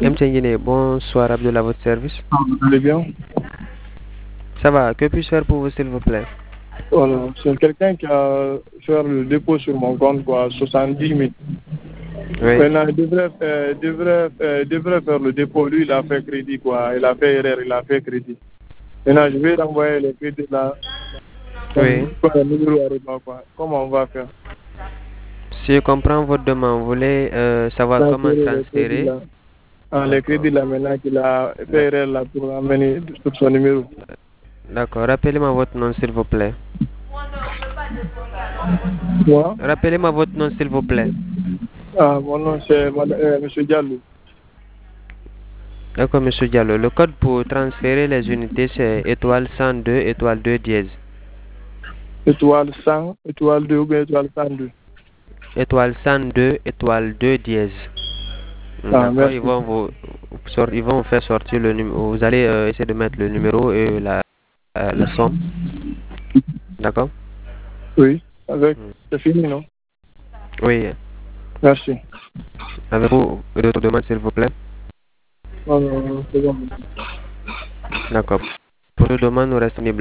Mtengine, bonsoir Abdullah, à votre service. Vous allez bien? Ça va, que puis-je faire pour vous s'il vous plaît? Voilà, c'est quelqu'un qui a fait le dépôt sur mon compte, quoi, 70 000. Oui. Maintenant, il devrait faire le dépôt. Lui, il a fait crédit, quoi. Il a fait erreur, il a fait crédit. Maintenant, je vais renvoyer les crédits là. Oui. Le numéro arrive, quoi. Comment on va faire? Si je comprends votre demande, vous voulez savoir comment Transférer les crédits transférer? là. Ah, les D'accord. crédits là, maintenant qu'il a fait erreur là pour amener sur son numéro. D'accord, rappelez-moi votre nom s'il vous plaît. Moi? Rappelez-moi votre nom s'il vous plaît. Ah, mon nom c'est M. Diallo. D'accord, monsieur Diallo. Le code pour transférer les unités c'est étoile 102, étoile 2 dièse. Étoile 100, étoile 2 ou bien étoile 102. Étoile 102, étoile 2 dièse. Ah, D'accord, merci. ils vont vous faire sortir le numéro. Vous allez essayer de mettre le numéro et la somme. D'accord? Oui, avec. Mm. C'est fini, non? Oui. Merci. Avez-vous d'autres demandes s'il vous plaît? Non, non, non, c'est bon. D'accord. Pour le demande, nous restons libres.